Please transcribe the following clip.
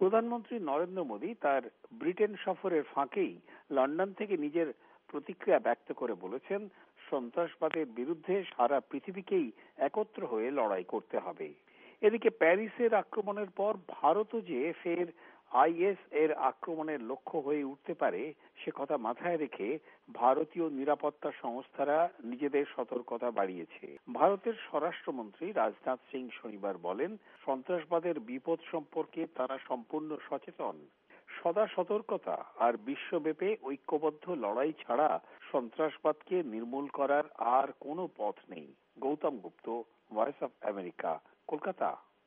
প্রধানমন্ত্রী নরেন্দ্র মোদী তার ব্রিটেন সফরের ফাঁকেই লন্ডন থেকে নিজের প্রতিক্রিয়া ব্যক্ত করে বলেছেন, সন্ত্রাসবাদের বিরুদ্ধে সারা পৃথিবীকেই একত্র হয়ে লড়াই করতে হবে। এদিকে প্যারিসের আক্রমণের পর ভারতও যে ফের আইএস এর আক্রমণের লক্ষ্য হয়ে উঠতে পারে সে কথা মাথায় রেখে ভারতীয় নিরাপত্তা সংস্থারা নিজেদের সতর্কতা বাড়িয়েছে। ভারতের স্বরাষ্ট্রমন্ত্রী রাজনাথ সিং শনিবার বলেন, সন্ত্রাসবাদের বিপদ সম্পর্কে তারা সম্পূর্ণ সচেতন। সদা সতর্কতা আর বিশ্বব্যাপী ঐক্যবদ্ধ লড়াই ছাড়া সন্ত্রাসবাদকে নির্মূল করার আর কোনো পথ নেই। Goutam Gupta, voice of America, Kolkata.